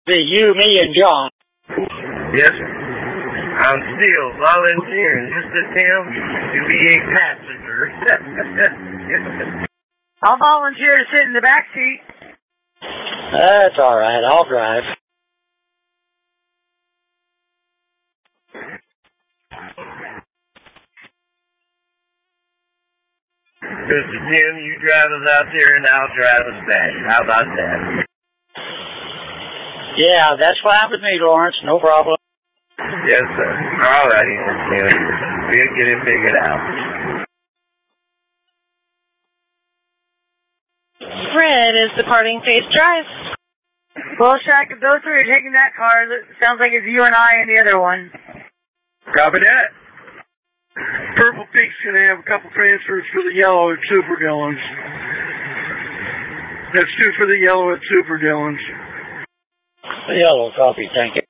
Be you, me, and John. Yes, I'm still volunteering, Mr. Tim, to be a passenger. I'll volunteer to sit in the back seat. That's all right. I'll drive. Mr. Tim, you drive us out there and I'll drive us back. How about that? Yeah, that's fine with me, Lawrence. No problem. Yes, sir. All righty, Mr. Tim. We'll get it figured out. Fred is departing Face Drive. Well, Shaq, if those three are taking that car, it sounds like it's you and I and the other one. Copy that. Purple Peak's going to have a couple transfers for the yellow at Super Dillon's. That's 2 for the yellow at Super Dillon's. Yellow copy, thank you.